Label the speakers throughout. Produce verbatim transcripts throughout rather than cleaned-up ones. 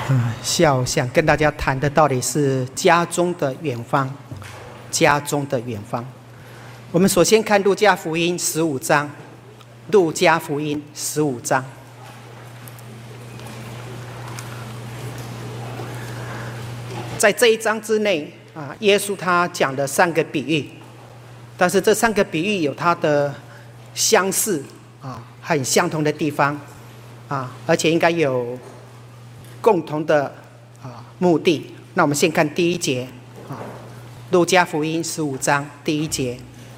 Speaker 1: 嗯，下午想跟大家谈的到底是家中的远方，家中的远方。我们首先看路加福音十五章，路加福音十五章。在这一章之内啊，耶稣他讲的三个比喻，但是这三个比喻有它的相似啊，很相同的地方啊，而且应该有共同的啊目的。那我们先看第一节啊，路加福音十五章第一节，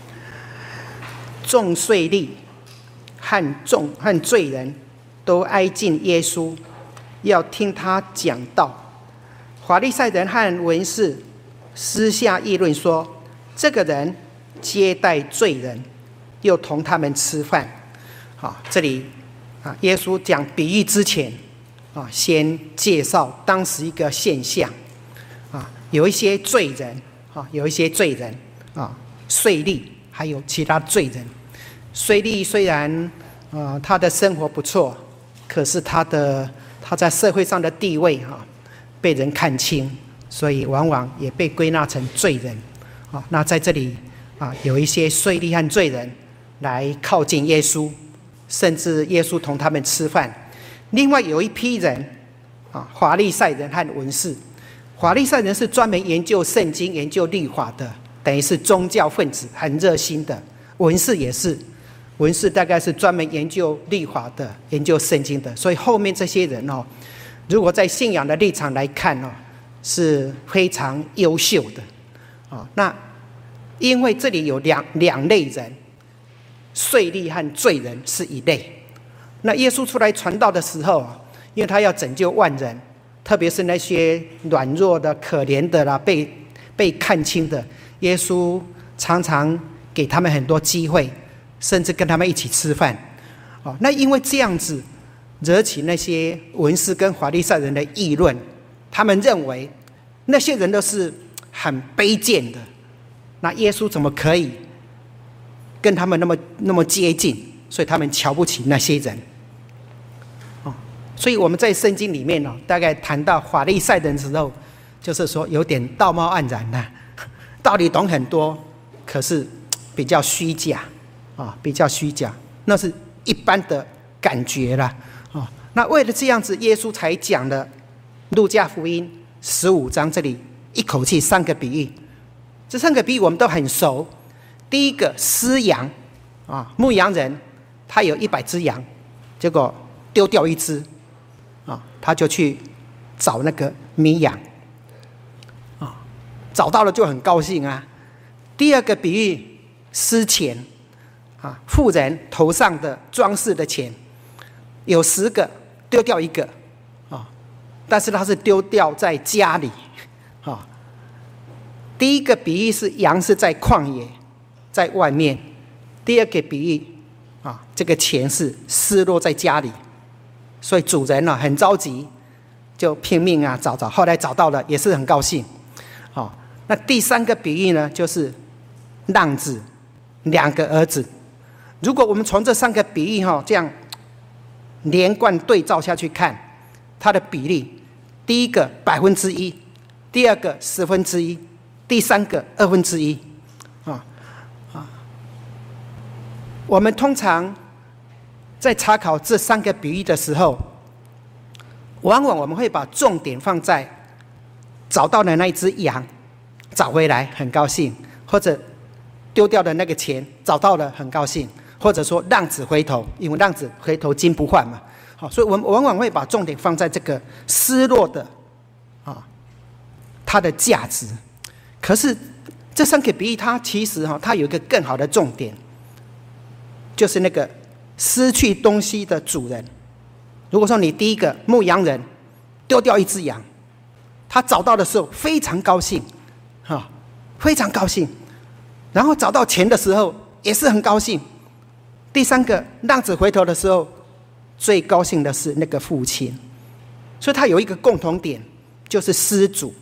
Speaker 1: 众税吏和众和罪人都挨近耶稣，要听他讲道。法利赛人和文士私下议论说，这个人接待罪人，又同他们吃饭。好，这里啊，耶稣讲比喻之前啊，先介绍当时一个现象啊，有一些罪人啊，有一些罪人啊，税吏还有其他罪人。税吏虽然啊他的生活不错，可是他的他在社会上的地位啊被人看轻，所以往往也被归纳成罪人啊。那在这里啊，有一些税吏和罪人来靠近耶稣，甚至耶稣同他们吃饭。另外有一批人啊，法利赛人和文士。法利赛人是专门研究圣经、研究律法的，等于是宗教分子，很热心的。文士也是，文士大概是专门研究律法的，研究圣经的。所以后面这些人哦，如果在信仰的立场来看哦，是非常优秀的啊。那因为这里有两两类人，税吏和罪人是一类。那耶稣出来传道的时候，因为他要拯救万人，特别是那些软弱的、可怜的啦，被被看轻的，耶稣常常给他们很多机会，甚至跟他们一起吃饭。哦，那因为这样子惹起那些文士跟法利赛人的议论，他们认为那些人都是很卑贱的，那耶稣怎么可以跟他们那么那么接近？所以他们瞧不起那些人。哦，所以我们在圣经里面哦，大概谈到法利赛人的时候，就是说有点道貌岸然呐，道理懂很多，可是比较虚假啊，比较虚假，那是一般的感觉啦。哦，那为了这样子，耶稣才讲了路加福音十五章这里一口气三个比喻。这三个比喻我们都很熟。第一个，失羊啊，牧羊人他有一百只羊，结果丢掉一只啊，他就去找那个迷羊啊，找到了就很高兴啊。第二个比喻，失钱啊，富人头上的装饰的钱有十个，丢掉一个啊，但是他是丢掉在家里啊。第一个比喻是羊是在旷野，在外面；第二个比喻啊，这个钱是失落在家里，所以主人呢、啊、很着急，就拼命啊找找，后来找到了，也是很高兴。好、哦，那第三个比喻呢，就是浪子两个儿子。如果我们从这三个比喻哈、哦、这样连贯对照下去看，它的比例，第一个百分之一，第二个十分之一，第三个二分之一，啊啊！我们通常在查考这三个比喻的时候，往往我们会把重点放在找到的那一只羊，找回来很高兴，或者丢掉的那个钱找到了很高兴，或者说浪子回头，因为浪子回头金不换嘛。好，所以我们往往会把重点放在这个失落的啊，它的价值。可是这三个比喻，它其实哈，它有一个更好的重点，就是那个失去东西的主人。如果说你第一个牧羊人丢掉一只羊，他找到的时候非常高兴，哈，非常高兴。然后找到钱的时候也是很高兴。第三个浪子回头的时候，最高兴的是那个父亲。所以他有一个共同点，就是失主。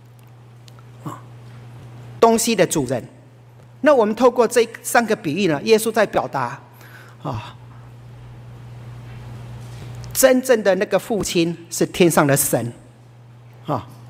Speaker 1: 东西的主人。那我们透过这三个比喻呢，耶稣在表达啊，真正的那个父亲是天上的神，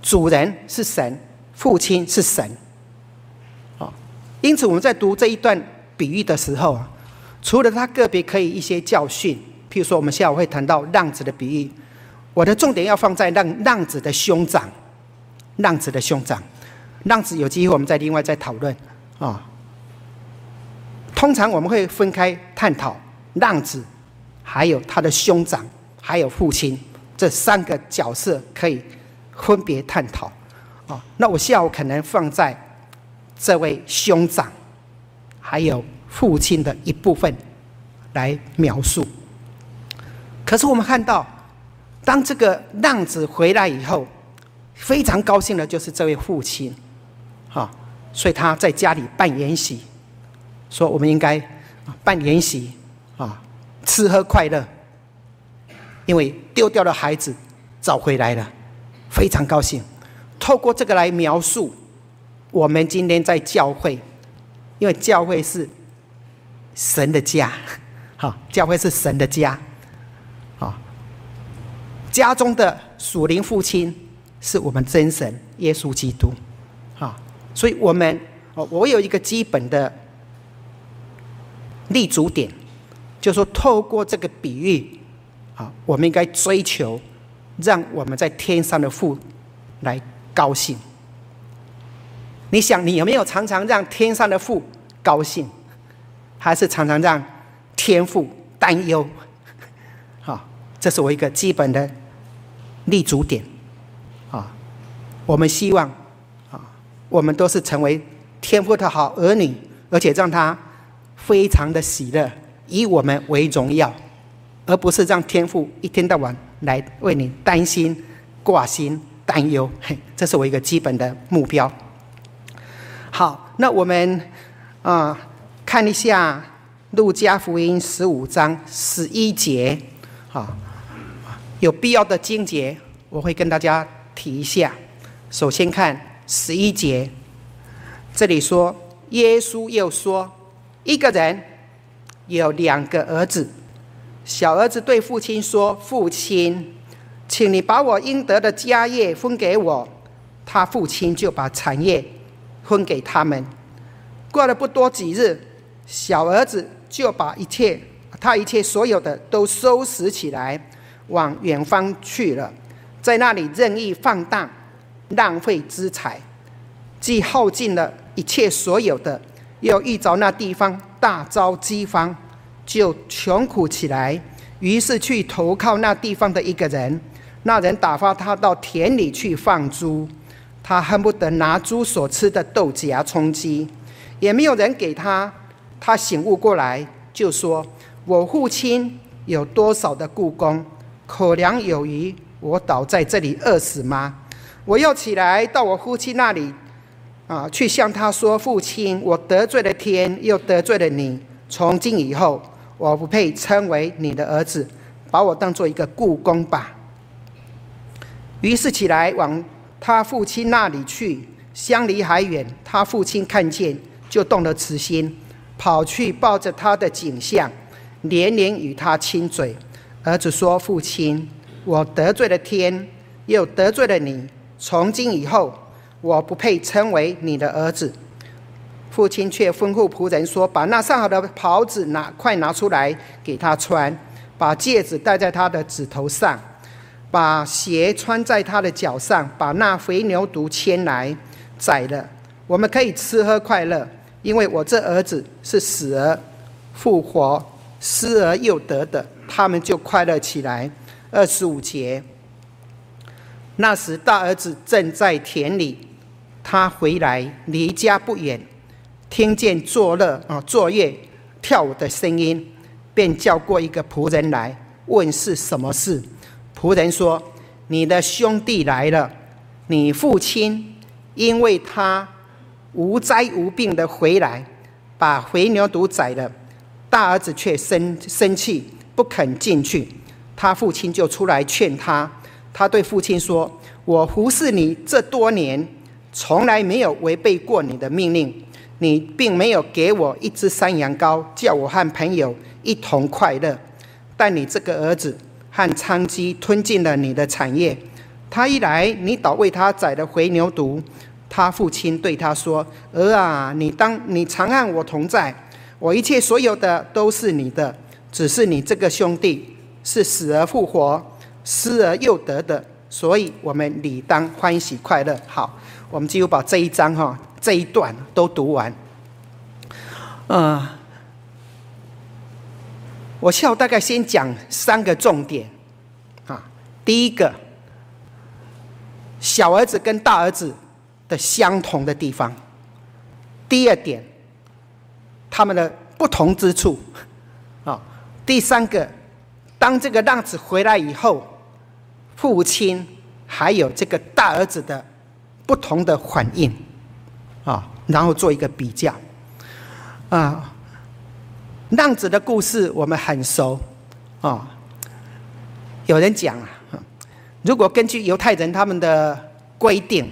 Speaker 1: 主人是神，父亲是神。因此我们在读这一段比喻的时候，除了他个别可以一些教训，譬如说我们下午会谈到浪子的比喻，我的重点要放在浪浪子的兄长，浪子的兄长，浪子有机会我们再另外再讨论啊。通常我们会分开探讨浪子，还有他的兄长，还有父亲这三个角色可以分别探讨啊。那我下午可能放在这位兄长还有父亲的一部分来描述。可是我们看到，当这个浪子回来以后，非常高兴的就是这位父亲啊，所以他在家里办筵席，说我们应该办筵席啊，吃喝快乐，因为丢掉的孩子找回来了，非常高兴。透过这个来描述我们今天在教会，因为教会是神的家，好，教会是神的家，好，家中的属灵父亲是我们真神耶稣基督，好，所以我们我有一个基本的立足点，就是说透过这个比喻，啊，我们应该追求让我们在天上的父来高兴。你想，你有没有常常让天上的父高兴，还是常常让天父担忧？好，这是我一个基本的立足点。啊，我们希望啊，我们都是成为天父的好儿女，而且让他非常的喜乐，以我们为荣耀，而不是让天父一天到晚来为你担心、挂心、担忧。这是我一个基本的目标。好，那我们啊、呃、看一下路加福音十五章十一节，啊，有必要的经节我会跟大家提一下。首先看十一节，这里说，耶稣又说，一个人有两个儿子，小儿子对父亲说，父亲，请你把我应得的家业分给我。他父亲就把产业分给他们。过了不多几日，小儿子就把一切他一切所有的都收拾起来，往远方去了，在那里任意放荡，浪费资财，既耗尽了一切所有的，又遇着那地方大遭饥荒，就穷苦起来，于是去投靠那地方的一个人。那人打发他到田里去放猪，他恨不得拿猪所吃的豆荚充饥，也没有人给他。他醒悟过来，就说，我父亲有多少的雇工，口粮有余，我倒在这里饿死吗？我要起来到我父亲那里、啊、去向他说，父亲，我得罪了天，又得罪了你，从今以后我不配称为你的儿子，把我当作一个雇工吧。于是起来往他父亲那里去，相离还远，他父亲看见，就动了慈心，跑去抱着他的颈项，连连与他亲嘴。儿子说，父亲，我得罪了天，又得罪了你，从今以后我不配称为你的儿子。父亲却吩咐仆人说，把那上好的袍子拿快拿出来给他穿，把戒指戴在他的指头上，把鞋穿在他的脚上，把那肥牛犊牵来宰了，我们可以吃喝快乐，因为我这儿子是死而复活，失而又得的。他们就快乐起来。二十五节，那时大儿子正在田里，他回来离家不远，听见作乐、啊、作乐跳舞的声音，便叫过一个仆人来，问是什么事。仆人说，你的兄弟来了，你父亲因为他无灾无病的回来，把肥牛犊宰了。大儿子却生生气，不肯进去。他父亲就出来劝他。他对父亲说，我服侍你这多年，从来没有违背过你的命令，你并没有给我一只山羊羔，叫我和朋友一同快乐。但你这个儿子和娼妓吞尽了你的产业， 他一来，你倒为他宰了回牛犊。他父亲对他说：儿啊，你当你常和我同在，我一切所有的都是你的，只是你这个兄弟是死而复活，失而又得的，所以我们理当欢喜快乐。好，我们几乎把这一章哈这一段都读完。呃，我下午大概先讲三个重点啊。第一个，小儿子跟大儿子的相同的地方。第二点，他们的不同之处啊。第三个，当这个浪子回来以后，父亲还有这个大儿子的不同的反应啊，然后做一个比较啊。浪子的故事我们很熟啊。有人讲啊，如果根据犹太人他们的规定，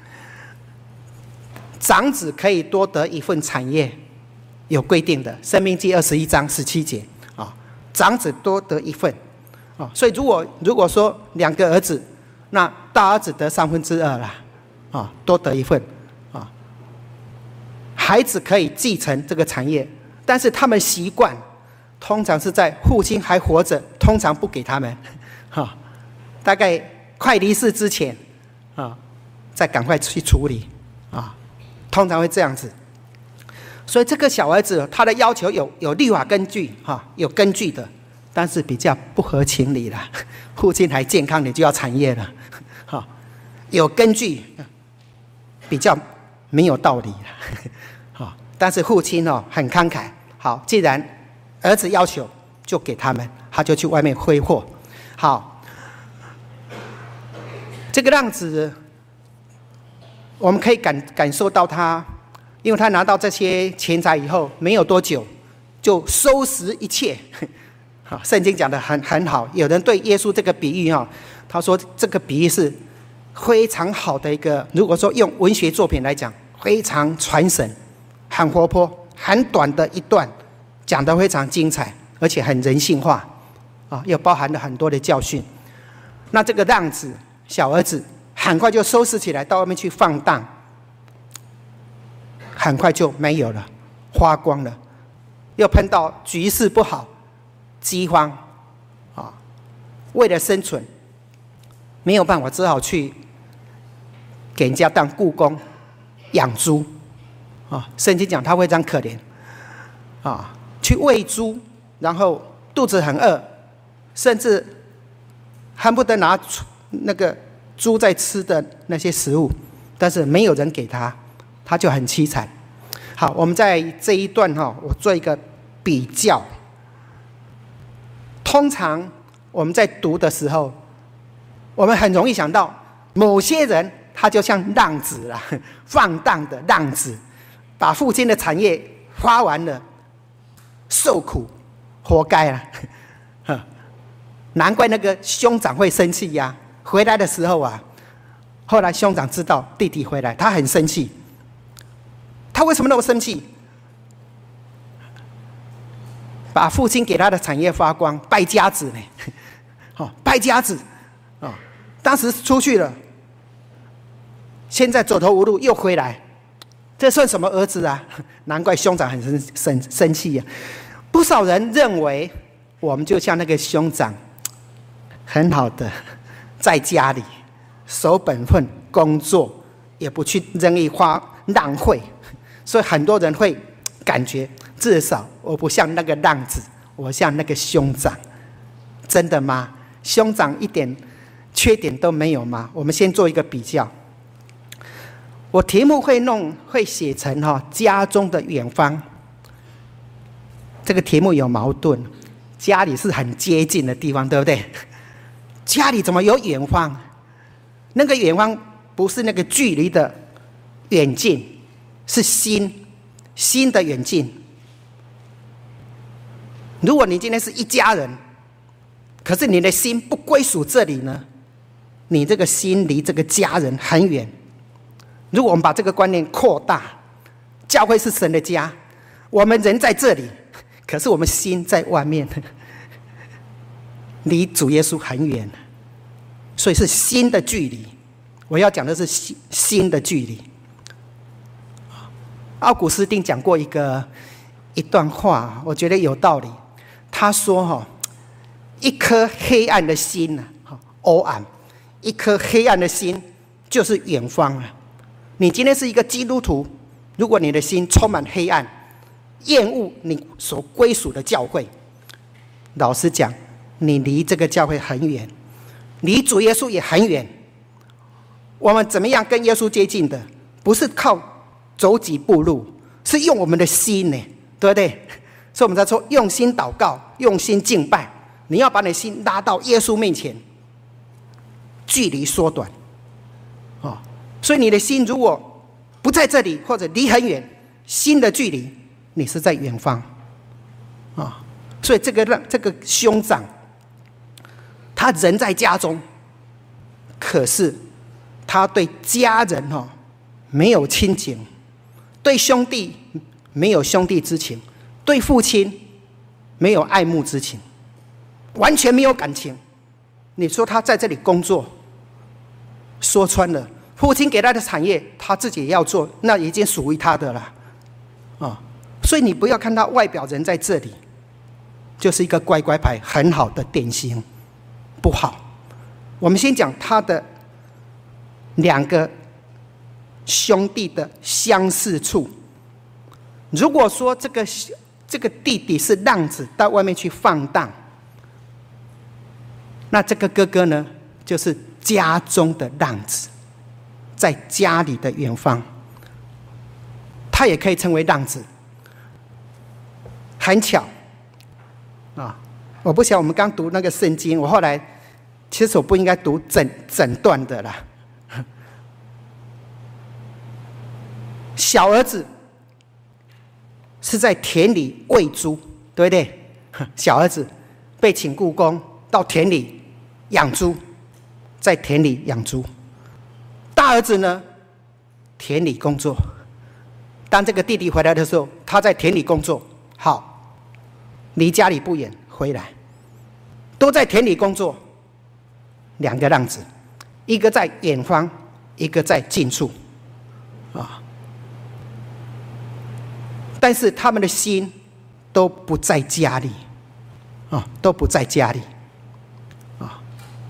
Speaker 1: 长子可以多得一份产业，有规定的，《申命记》二十一章十七节啊，长子多得一份啊。所以如果如果说两个儿子，那大儿子得三分之二啦，啊，多得一份啊。孩子可以继承这个产业，但是他们习惯通常是在父亲还活着，通常不给他们，哈，大概快离世之前啊，再赶快去处理啊，通常会这样子。所以这个小儿子他的要求有有律法根据哈，有根据的，但是比较不合情理啦。父亲还健康，你就要产业了，哈，有根据，比较没有道理了，哈。但是父亲哦很慷慨，好，既然儿子要求，就给他们，他就去外面挥霍。好，这个浪子，我们可以感感受到他，因为他拿到这些钱财以后，没有多久就收拾一切。好，圣经讲得很很好。有人对耶稣这个比喻哈，他说这个比喻是非常好的一个，如果说用文学作品来讲，非常传神，很活泼，很短的一段，讲得非常精彩，而且很人性化啊，又包含了很多的教训。那这个浪子小儿子很快就收拾起来，到外面去放荡，很快就没有了，花光了，又碰到局势不好，饥荒啊，为了生存，没有办法，只好去给人家当雇工养猪啊。圣经讲他非常可怜啊，去喂猪，然后肚子很饿，甚至恨不得拿那个猪在吃的那些食物，但是没有人给他，他就很凄惨。好，我们在这一段哈，我做一个比较。通常我们在读的时候，我们很容易想到某些人他就像浪子啦，放荡的浪子，把父亲的产业花完了，受苦，活该啦。难怪那个兄长会生气呀、啊！回来的时候啊，后来兄长知道弟弟回来，他很生气。他为什么那么生气？把父亲给他的产业花光，败家子呢？哦，败家子啊、哦！当时出去了，现在走投无路，又回来，这算什么儿子啊？难怪兄长很生生生气呀、啊！不少人认为，我们就像那个兄长，很好的在家里守本分工作，也不去任意花浪费，所以很多人会感觉，至少我不像那个浪子，我像那个兄长。真的吗？兄长一点缺点都没有吗？我们先做一个比较。我题目会弄会写成哈家中的远方。这个题目有矛盾，家里是很接近的地方，对不对？家里怎么有远方？那个远方不是那个距离的远近，是心心的远近。如果你今天是一家人，可是你的心不归属这里呢，你这个心离这个家人很远。如果我们把这个观念扩大，教会是神的家，我们人在这里，可是我们心在外面，离主耶稣很远。 所以是心的距离。我要讲的是心心的距离。奥古斯丁讲过一个一段话，我觉得有道理。他说：“哈，一颗黑暗的心呢，欧暗，一颗黑暗的心就是远方了。你今天是一个基督徒，如果你的心充满黑暗，厌恶你所归属的教会，老实讲，你离这个教会很远，离主耶稣也很远。我们怎么样跟耶稣接近的？不是靠走几步路，是用我们的心呢，对不对？所以我们在说用心祷告，用心敬拜。你要把你的心拉到耶稣面前，距离缩短。哦，所以你的心如果不在这里，或者离很远，心的距离，你是在远方。啊、哦，所以这个让这个兄长，他人在家中，可是他对家人哈、哦、没有亲情，对兄弟没有兄弟之情，对父亲没有爱慕之情，完全没有感情。你说他在这里工作，说穿了，父亲给他的产业，他自己也要做，那已经属于他的了。啊、哦，所以你不要看他外表人在这里，就是一个乖乖牌，很好的典型，不好。我们先讲他的两个兄弟的相似处。如果说这个这个弟弟是浪子，到外面去放荡，那这个哥哥呢，就是家中的浪子，在家里的远方，他也可以称为浪子。很巧啊，我不晓得我们刚读那个圣经，我后来其实我不应该读整整段的啦。小儿子是在田里喂猪，对不对？小儿子被请雇工到田里养猪，在田里养猪。大儿子呢，田里工作。当这个弟弟回来的时候，他在田里工作，好，离家里不远，回来都在田里工作。两个浪子，一个在远方，一个在近处，啊。但是他们的心都不在家里，啊，都不在家里，啊，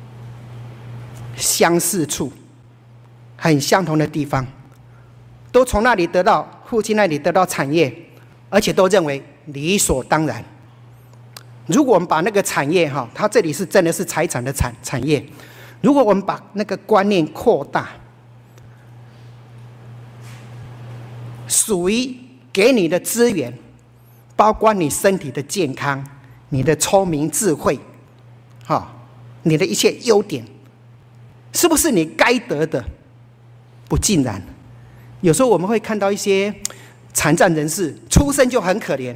Speaker 1: 相似处，很相同的地方，都从那里得到父亲那里得到产业，而且都认为理所当然。如果我们把那个产业哈，它这里是真的是财产的产产业，如果我们把那个观念扩大，属于给你的资源，包括你身体的健康、你的聪明智慧，哈，你的一切优点，是不是你该得的？不尽然。有时候我们会看到一些残障人士出生就很可怜，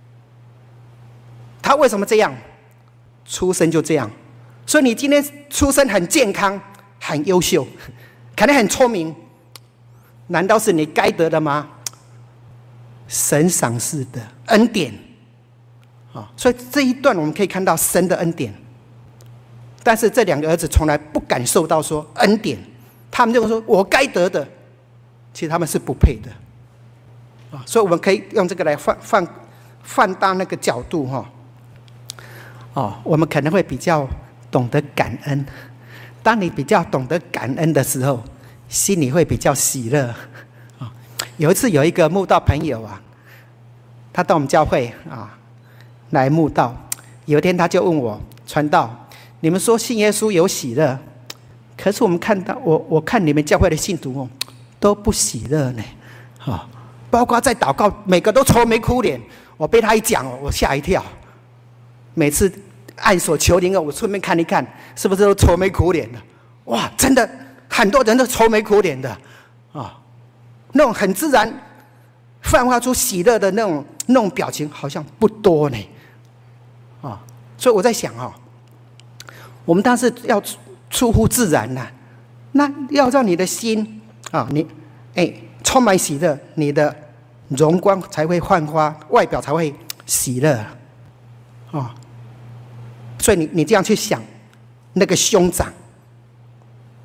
Speaker 1: 他为什么这样？出生就这样。所以你今天出生很健康、很优秀，可能很聪明，难道是你该得的吗？神赏赐的恩典，啊，所以这一段我们可以看到神的恩典。但是这两个儿子从来不感受到说恩典，他们就说我该得的，其实他们是不配的，啊，所以我们可以用这个来放放放大那个角度哈，哦，我们可能会比较懂得感恩。当你比较懂得感恩的时候，心里会比较喜乐。有一次有一个慕道朋友啊，他到我们教会啊来慕道。有一天他就问我传道，你们说信耶稣有喜乐，可是我们看到我我看你们教会的信徒哦都不喜乐呢，啊，包括在祷告每个都愁眉苦脸。我被他一讲哦，我吓一跳。每次按手求灵哦，我顺便看一看是不是都愁眉苦脸的。哇，真的很多人都愁眉苦脸的啊。那种很自然泛化出喜乐的那种那种表情好像不多呢，啊，所以我在想哦，我们当时要出乎自然呐、啊，那要让你的心啊，你哎充满喜乐，你的容光才会焕发，外表才会喜乐，啊，所以你你这样去想，那个兄长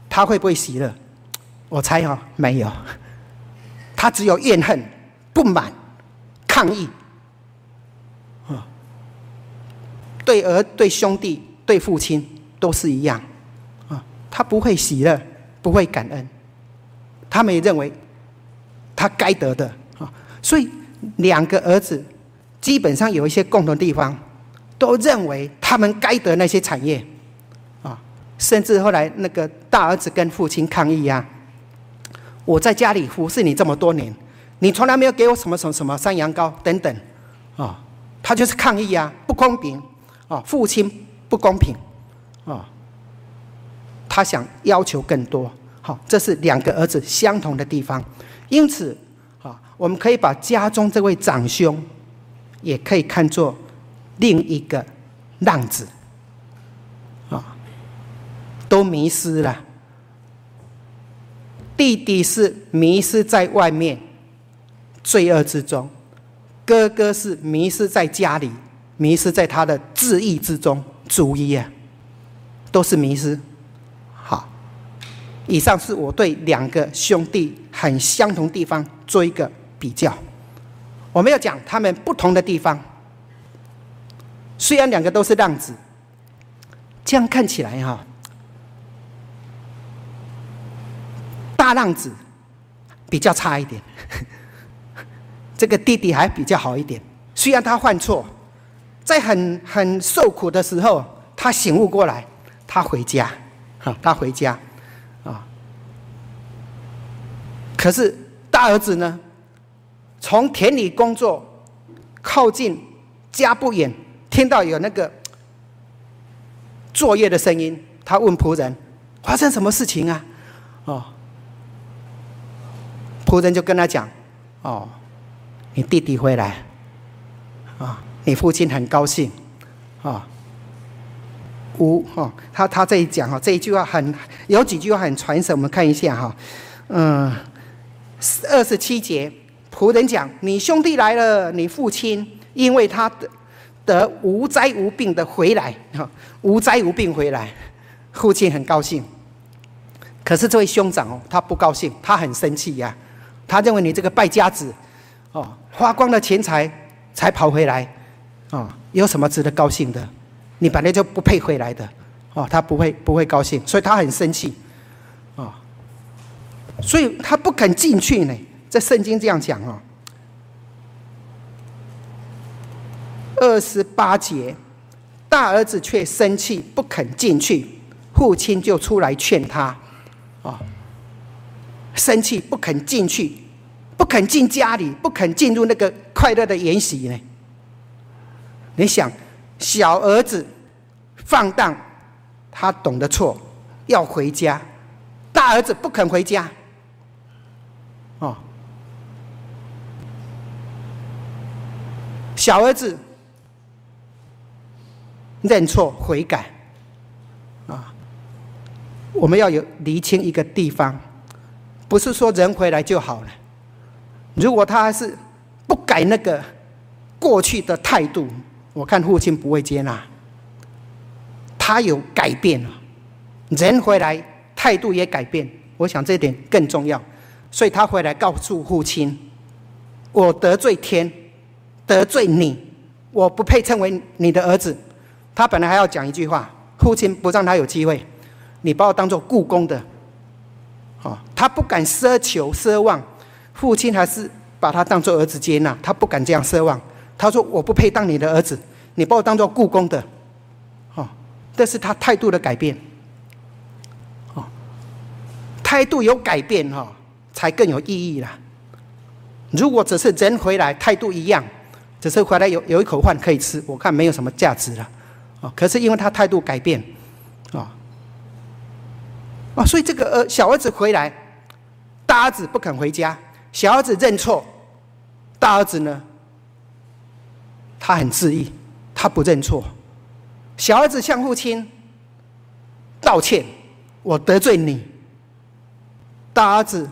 Speaker 1: 他会不会喜乐？我猜哦，没有，他只有怨恨、不满、抗议。啊，对儿、对兄弟、对父亲都是一样。啊，他不会喜乐，不会感恩，他们也认为他该得的。啊，所以两个儿子基本上有一些共同地方，都认为他们该得那些产业。啊，甚至后来那个大儿子跟父亲抗议啊，我在家里服侍你这么多年，你从来没有给我什么什么什么山羊羔等等。啊，他就是抗议啊，不公平。啊，父亲不公平。啊，他想要求更多。好，这是两个儿子相同的地方。因此啊，我们可以把家中这位长兄也可以看作另一个浪子。啊，都迷失了。弟弟是迷失在外面罪恶之中，哥哥是迷失在家里，迷失在他的志意之中，主意啊，都是迷失。好，以上是我对两个兄弟很相同地方做一个比较。我们要讲他们不同的地方。虽然两个都是浪子，这样看起来哈，大浪子比较差一点，这个弟弟还比较好一点。虽然他犯错，在很很受苦的时候，他醒悟过来，他回家，他回家啊。可是大儿子呢，从田里工作，靠近家不远，听到有那个作业的声音，他问仆人发生什么事情啊？哦，仆人就跟他讲：“哦，你弟弟回来，啊，你父亲很高兴，啊，无哦，他他这一讲哈，这一句话很有几句话很传神，我们看一下哈，嗯，二十七节，仆人讲：你兄弟来了，你父亲因为他得得无灾无病的回来，哈，无灾无病回来，父亲很高兴。可是这位兄长哦，他不高兴，他很生气呀、啊。”他认为你这个败家子，哦，花光了钱财才跑回来，哦，有什么值得高兴的？你本来就不配回来的，哦，他不会不会高兴，所以他很生气，哦，所以他不肯进去呢。这圣经这样讲哦，二十八节，大儿子却生气不肯进去，父亲就出来劝他，哦。生气不肯进去，不肯进家里，不肯进入那个快乐的筵席呢？你想，小儿子放荡，他懂得错，要回家；大儿子不肯回家，哦，小儿子认错悔改，啊，我们要有厘清一个地方。不是说人回来就好了。如果他还是不改那个过去的态度，我看父亲不会接纳。他有改变了，人回来态度也改变，我想这点更重要。所以他回来告诉父亲：“我得罪天，得罪你，我不配称为你的儿子。”他本来还要讲一句话，父亲不让他有机会，你把我当作雇工的。哦，他不敢奢求奢望，父亲还是把他当作儿子接纳，他不敢这样奢望。他说：“我不配当你的儿子，你把我当作雇工的。”哦，这是他态度的改变。哦，态度有改变哈、哦，才更有意义啦。如果只是人回来态度一样，只是回来有有一口饭可以吃，我看没有什么价值了。哦，可是因为他态度改变，哦。哦，所以这个儿小儿子回来，大儿子不肯回家，小儿子认错，大儿子呢，他很自意，他不认错。小儿子向父亲道歉，我得罪你。大儿子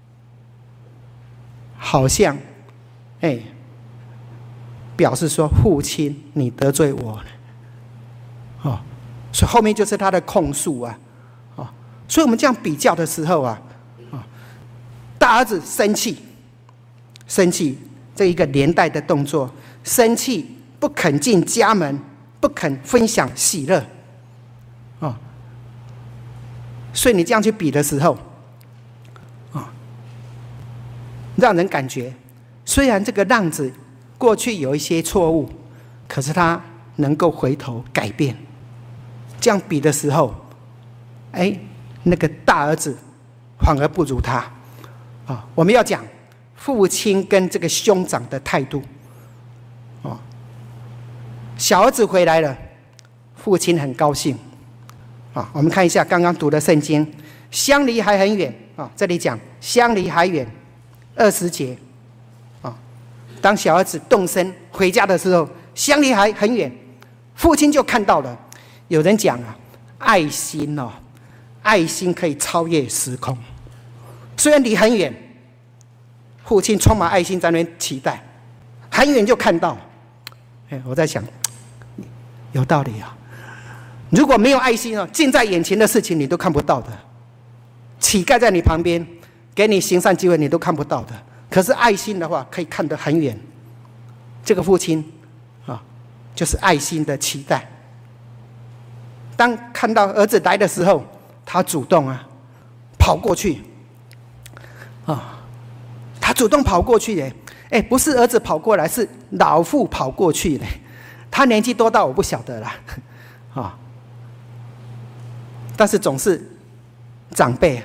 Speaker 1: 好像，哎，表示说父亲你得罪我了。哦，所以后面就是他的控诉啊。 所以我们这样比较的时候啊，啊，大儿子生气，生气这一个连带的动作，生气不肯进家门，不肯分享喜乐，啊，所以你这样去比的时候，啊，让人感觉，虽然这个浪子过去有一些错误，可是他能够回头改变。这样比的时候，哎，那个大儿子反而不如他啊。我们要讲父亲跟这个兄长的态度啊。小儿子回来了，父亲很高兴啊。我们看一下刚刚读的圣经，相离还很远啊。这里讲相离还远，二十节啊。当小儿子动身回家的时候，相离还很远，父亲就看到了。有人讲啊，爱心哦，爱心可以超越时空。虽然离很远，父亲充满爱心在那边期待，很远就看到。哎，我在想，有道理啊。如果没有爱心哦，近在眼前的事情你都看不到的。乞丐在你旁边，给你行善机会你都看不到的。可是爱心的话，可以看得很远。这个父亲啊，就是爱心的期待。当看到儿子来的时候，他主动啊，跑过去，啊，他主动跑过去耶，哎，不是儿子跑过来，是老父跑过去嘞。他年纪多大我不晓得啦，啊，但是总是长辈，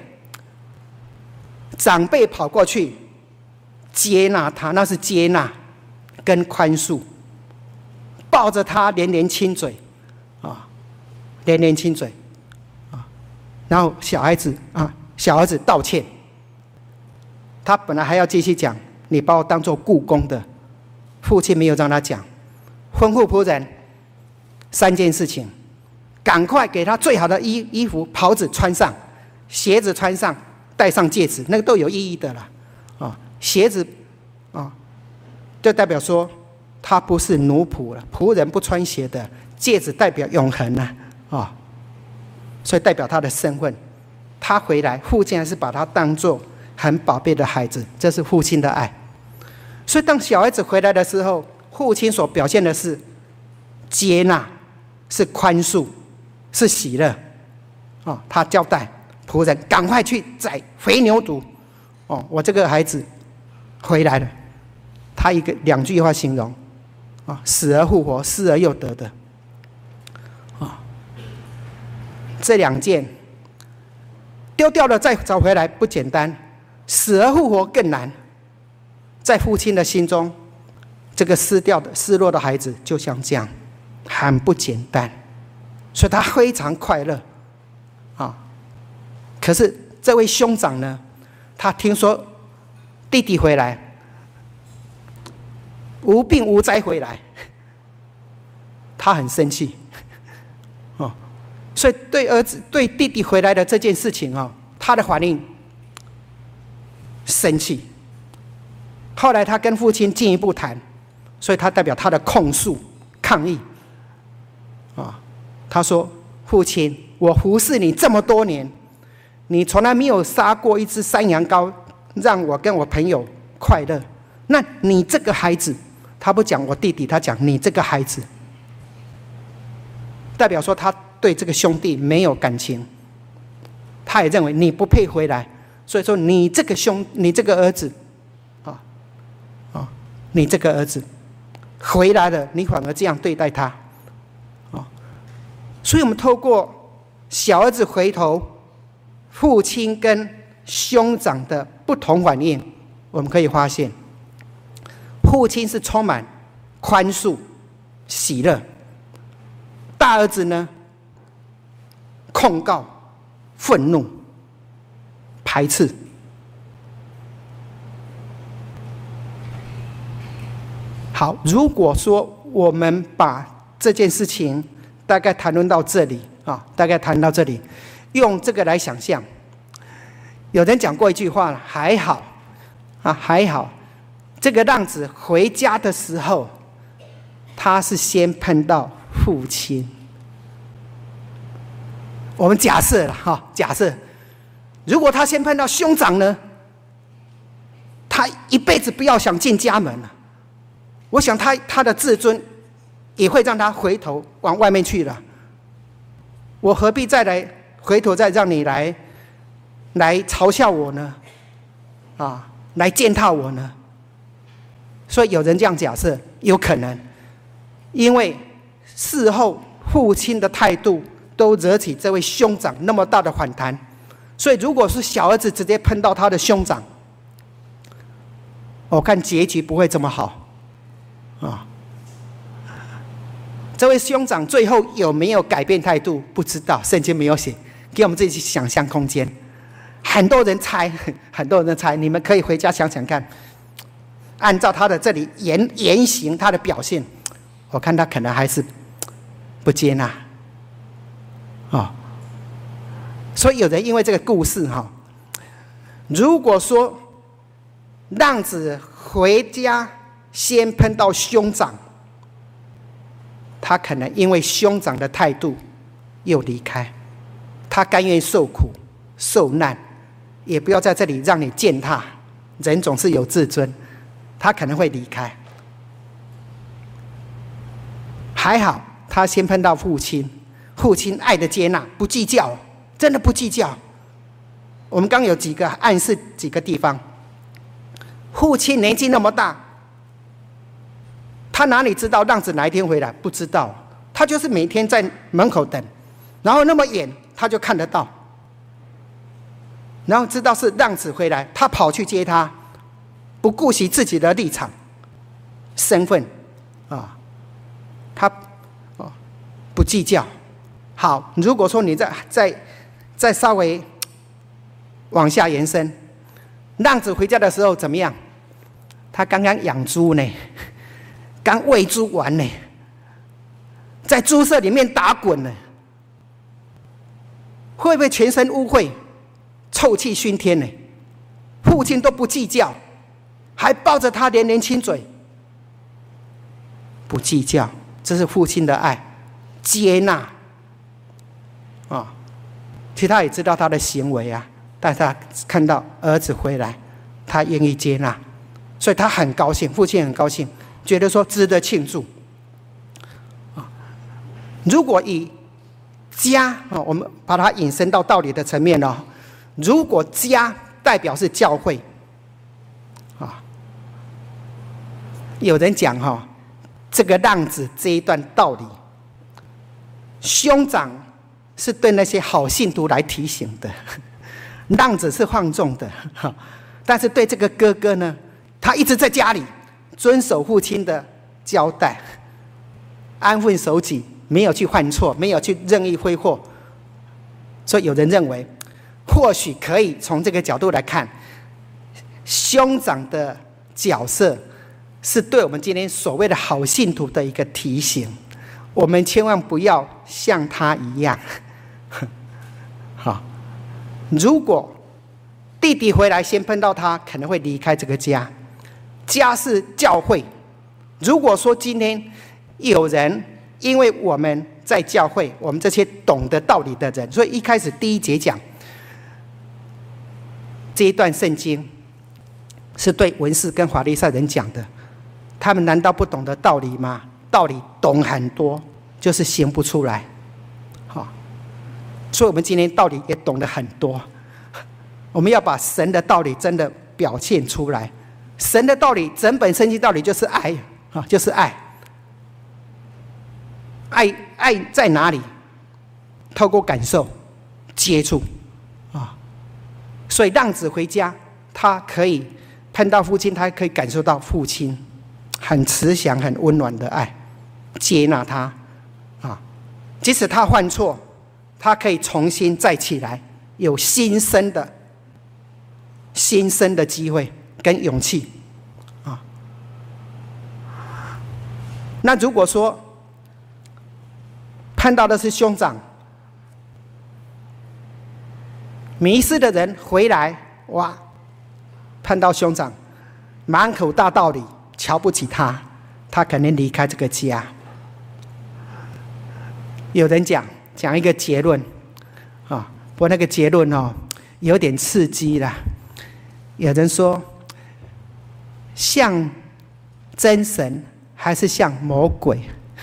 Speaker 1: 长辈跑过去接纳他，那是接纳跟宽恕，抱着他连连亲嘴，啊。连连亲嘴，啊，然后小孩子啊，小儿子道歉。他本来还要继续讲，你把我当作雇工的，父亲没有让他讲，吩咐仆人三件事情：赶快给他最好的衣衣服、袍子穿上，鞋子穿上，戴上戒指，那个都有意义的了。啊，鞋子啊，就代表说他不是奴仆了，仆人不穿鞋的。戒指代表永恒啊。啊，所以代表他的身份，他回来，父亲还是把他当作很宝贝的孩子，这是父亲的爱。所以当小孩子回来的时候，父亲所表现的是接纳，是宽恕，是喜乐。哦，他交代仆人赶快去宰肥牛犊。哦，我这个孩子回来了，他一个两句话形容，啊，死而复活，失而又得的。这两件丢掉了再找回来不简单，死而复活更难。在父亲的心中，这个失掉的失落的孩子就像这样，很不简单，所以他非常快乐啊。可是这位兄长呢，他听说弟弟回来，无病无灾回来，他很生气。所以对儿子、对弟弟回来的这件事情啊，他的反应生气。后来他跟父亲进一步谈，所以他代表他的控诉、抗议。啊，他说：“父亲，我服侍你这么多年，你从来没有杀过一只山羊羔，让我跟我朋友快乐。那你这个孩子，他不讲我弟弟，他讲你这个孩子，代表说他。”对这个兄弟没有感情，他也认为你不配回来，所以说你这个兄，你这个儿子，啊啊，你这个儿子回来了，你反而这样对待他，啊，所以我们透过小儿子回头，父亲跟兄长的不同反应，我们可以发现，父亲是充满宽恕、喜乐，大儿子呢？控告、愤怒、排斥。好，如果说我们把这件事情大概谈论到这里啊，大概谈到这里，用这个来想象。有人讲过一句话，还好啊，还好，这个浪子回家的时候，他是先碰到父亲。我们假设了哈，假设如果他先碰到兄长呢，他一辈子不要想进家门了。我想他他的自尊也会让他回头往外面去了。我何必再来回头再让你来来嘲笑我呢？啊，来践踏我呢？所以有人这样假设，有可能，因为事后父亲的态度都惹起这位兄长那么大的反弹，所以如果是小儿子直接碰到他的兄长，我看结局不会这么好啊。这位兄长最后有没有改变态度？不知道，圣经没有写，给我们自己想象空间。很多人猜，很多人猜，你们可以回家想想看。按照他的这里言言行，他的表现，我看他可能还是不接纳，哦。所以有人因为这个故事哈，如果说浪子回家先碰到兄长，他可能因为兄长的态度又离开，他甘愿受苦受难，也不要在这里让你践踏。人总是有自尊，他可能会离开。还好他先碰到父亲，父亲爱的接纳，不计较，真的不计较。我们刚有几个暗示几个地方，父亲年纪那么大，他哪里知道浪子哪一天回来？不知道，他就是每天在门口等，然后那么远他就看得到，然后知道是浪子回来，他跑去接他，不顾惜自己的立场、身份啊，他哦不计较。好，如果说你再再再稍微往下延伸，浪子回家的时候怎么样？他刚刚养猪呢，刚喂猪完呢，在猪舍里面打滚呢，会不会全身污秽，臭气熏天呢？父亲都不计较，还抱着他连连亲嘴，不计较，这是父亲的爱，接纳啊。其实他也知道他的行为啊，但是他看到儿子回来，他愿意接纳，所以他很高兴，父亲很高兴，觉得说值得庆祝。如果以家，我们把它引申到道理的层面哦，如果家代表是教会啊，有人讲哈，这个浪子这一段道理，兄长是对那些好信徒来提醒的，浪子是放纵的，但是对这个哥哥呢，他一直在家里遵守父亲的交代，安分守己，没有去犯错，没有去任意挥霍。所以有人认为，或许可以从这个角度来看，兄长的角色是对我们今天所谓的好信徒的一个提醒，我们千万不要像他一样。好，如果弟弟回来先碰到他，可能会离开这个家。家是教会，如果说今天有人因为我们在教会，我们这些懂得道理的人，所以一开始第一节讲这一段圣经是对文士跟法利赛人讲的，他们难道不懂得道理吗？道理懂很多，就是行不出来。好，所以我们今天道理也懂得很多，我们要把神的道理真的表现出来。神的道理，整本圣经道理就是爱啊，就是爱。爱爱在哪里？透过感受、接触啊。所以浪子回家，他可以碰到父亲，他可以感受到父亲很慈祥、很温暖的爱，接纳他啊。即使他犯错，他可以重新再起来，有新生的、新生的机会跟勇气啊。那如果说看到的是兄长，迷失的人回来，哇，碰到兄长，满口大道理，瞧不起他，他可能离开这个家。有人讲讲一个结论啊，不过那个结论哦， 有点刺激啦。有人说，像真神还是像魔鬼？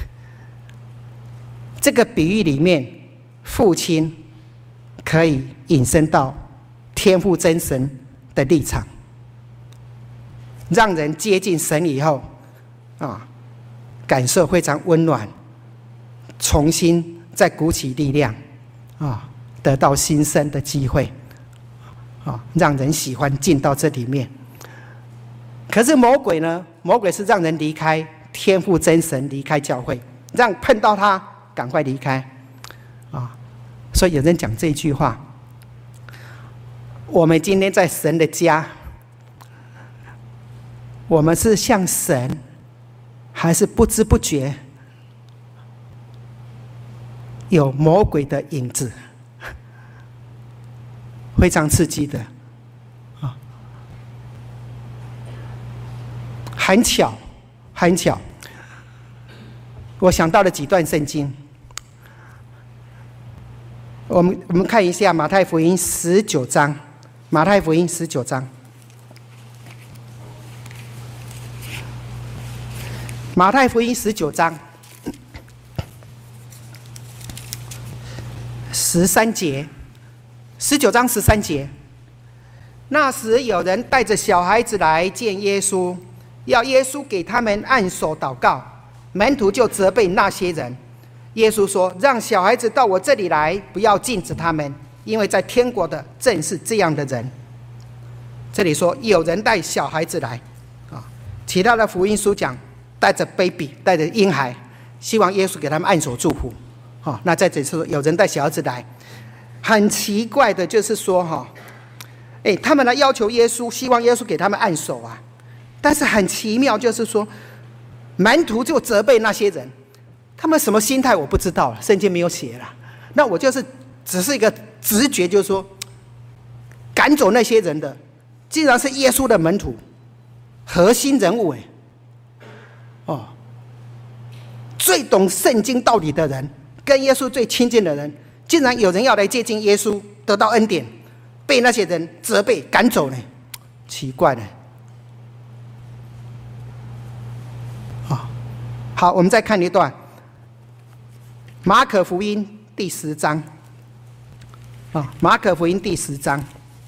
Speaker 1: 这个比喻里面，父亲可以引申到天父真神的立场，让人接近神以后，啊，感受非常温暖，重新再鼓起力量，啊，得到新生的机会，啊，让人喜欢进到这里面。可是魔鬼呢？魔鬼是让人离开天父真神，离开教会，让碰到他赶快离开，啊，所以有人讲这句话：我们今天在神的家，我们是像神，还是不知不觉有魔鬼的影子？非常刺激的，啊，很巧，很巧，我想到了几段圣经。我们我们看一下马太福音十九章，马太福音十九章，马太福音十九章十三节，十九章十三节。那时有人带着小孩子来见耶稣，要耶稣给他们按手祷告，门徒就责备那些人。耶稣说：让小孩子到我这里来，不要禁止他们，因为在天国的正是这样的人。这里说有人带小孩子来，啊，其他的福音书讲带着 baby， 带着婴孩，希望耶稣给他们按手祝福。啊，那在这里说有人带小孩子来，很奇怪的就是说，哈，哎，他们来要求耶稣，希望耶稣给他们按手啊。但是很奇妙，就是说门徒就责备那些人。他们什么心态我不知道了，圣经没有写了。那我就是只是一个直觉，就是说，赶走那些人的，竟然是耶稣的门徒，核心人物哎，哦，最懂圣经道理的人，跟耶稣最亲近的人，竟然有人要来接近耶稣，得到恩典，被那些人责备赶走呢，奇怪呢。好，好，我们再看一段。马可福音第十章，啊，马可福音第十章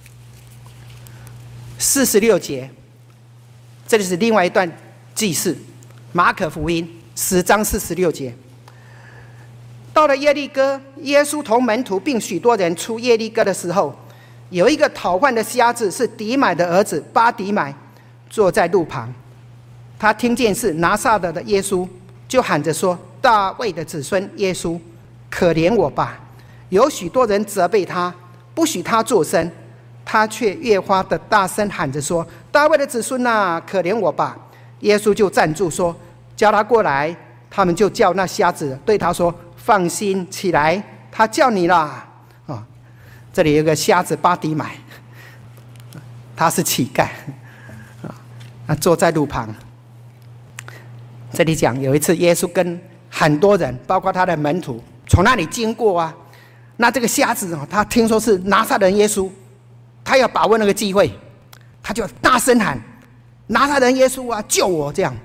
Speaker 1: 四十六节，这里是另外一段记事。马可福音十章四十六节，到了耶利哥，耶稣同门徒并许多人出耶利哥的时候，有一个讨饭的瞎子，是底买的儿子巴底买，坐在路旁。他听见是拿撒勒的耶稣，就喊着说：大卫的子孙耶稣，可怜我吧！有许多人责备他，不许他作声，他却越发的大声喊着说：大卫的子孙啊，可怜我吧！耶稣就站住说：叫他过来。他们就叫那瞎子，对他说：放心起来，他叫你啦。哦，这里有个瞎子巴底买，他是乞丐，啊，坐在路旁。这里讲有一次耶稣跟很多人，包括他的门徒，从那里经过啊。那这个瞎子哦，他听说是拿撒勒人耶稣，他要把握那个机会，他就大声喊：拿撒勒人耶稣啊，救我！这样，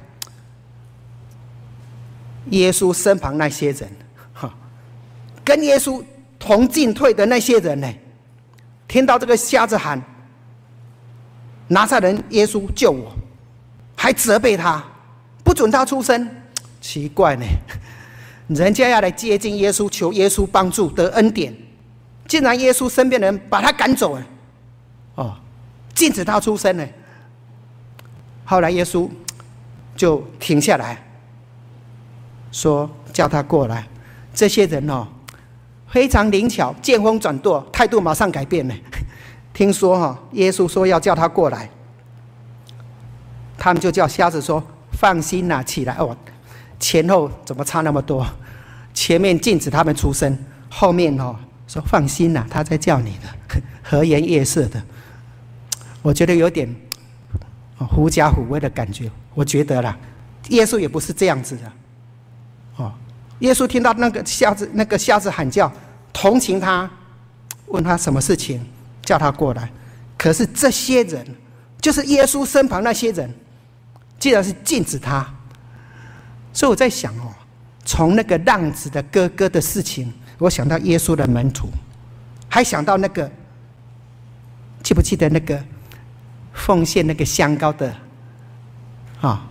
Speaker 1: 耶稣身旁那些人，哈，跟耶稣同进退的那些人呢，听到这个瞎子喊：拿撒勒人耶稣救我，还责备他，不准他出声。奇怪呢，人家要来接近耶稣，求耶稣帮助得恩典，竟然耶稣身边的人把他赶走了，哦，禁止他出声呢。后来耶稣就停下来，说叫他过来。这些人哦，非常灵巧，见风转舵，态度马上改变了。听说哈、哦，耶稣说要叫他过来，他们就叫瞎子说：放心啦、啊，起来哦。前后怎么差那么多？前面禁止他们出声，后面哦说放心啦、啊，他在叫你的，和颜悦色的。我觉得有点狐假虎威的感觉。我觉得啦，耶稣也不是这样子的。哦，耶稣听到那个瞎子那个瞎子喊叫，同情他，问他什么事情， 叫他过来。可是这些人，就是耶稣身旁那些人，竟然是禁止他。所以我在想哦，从那个浪子的哥哥的事情，我想到耶稣的门徒，还想到那个，记不记得那个奉献那个香膏的啊、哦？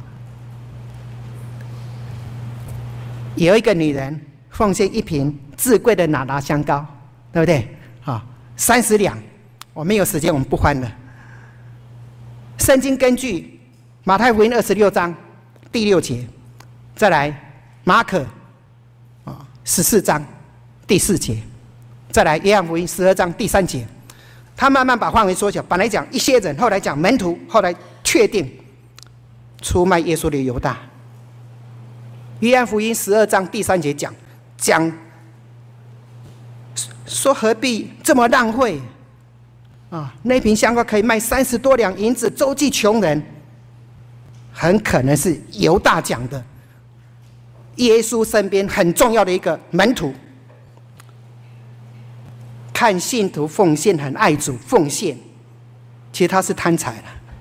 Speaker 1: 有一个女人奉献一瓶至贵的哪拿香膏，对不对？啊、哦，三十两。我没有时间，我们不翻了。圣经根据马太福音二十六章第六节，再来马可啊十四章第四节，再来约翰福音十二章第三节，他慢慢把范围缩小。本来讲一些人，后来讲门徒，后来确定出卖耶稣的犹大。约翰福音十二章第三节讲讲说何必这么浪费啊？那瓶香膏可以卖三十多两银子，周济穷人。很可能是犹大讲的，耶稣身边很重要的一个门徒，看信徒奉献很爱主奉献，其实他是贪财了，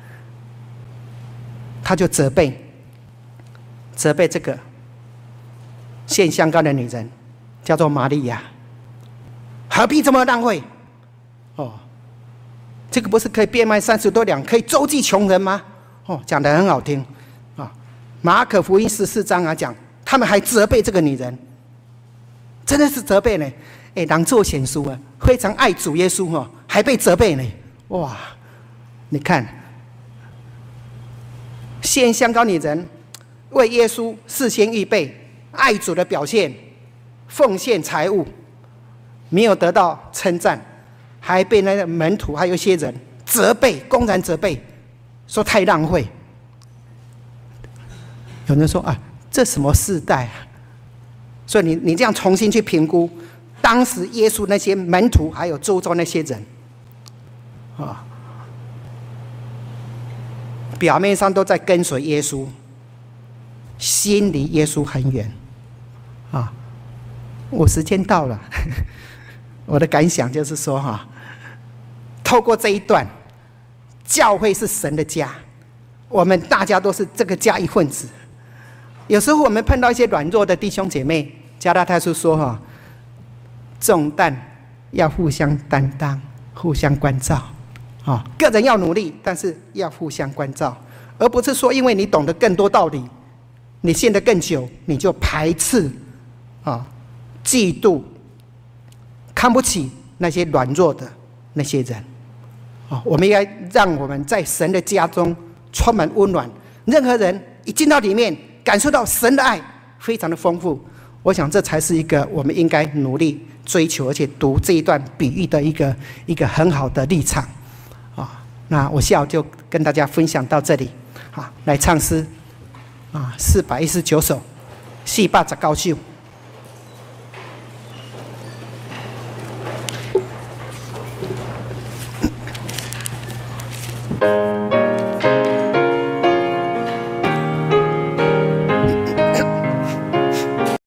Speaker 1: 他就责备责备这个献香膏的女人，叫做玛利亚，何必这么浪费？哦，这个不是可以变卖三十多两，可以周济穷人吗？哦，讲得很好听啊！马可福音十四章啊讲，他们还责备这个女人，真的是责备呢。哎，人做贤淑啊，非常爱主耶稣哦，还被责备呢。哇，你看，献香膏女人为耶稣事先预备爱主的表现，奉献财物，没有得到称赞，还被那个门徒还有一些人责备，公然责备。说太浪费，有人说啊，这什么世代啊？所以你你这样重新去评估，当时耶稣那些门徒还有周遭那些人，啊，表面上都在跟随耶稣，心离耶稣很远，啊，我时间到了，我的感想就是说哈，透过这一段。教会是神的家，我们大家都是这个家一份子。有时候我们碰到一些软弱的弟兄姐妹，加拉太书说哈，重担要互相担当，互相关照，啊，个人要努力，但是要互相关照，而不是说因为你懂得更多道理，你信得更久，你就排斥啊、嫉妒、看不起那些软弱的那些人。我们应该让我们在神的家中充满温暖，任何人一进到里面，感受到神的爱非常的丰富。我想这才是一个我们应该努力追求，而且读这一段比喻的一个一个很好的立场。啊，那我下午就跟大家分享到这里。啊，来唱诗啊，四百一十九首，四百十九首。